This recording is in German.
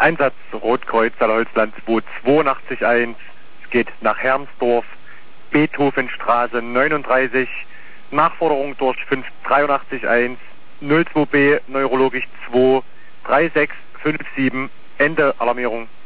Einsatz Rotkreuz Sallerholzland 2881. Es geht nach Hermsdorf, Beethovenstraße 39. Nachforderung durch 5881 02B neurologisch 2 3657. Ende Alarmierung.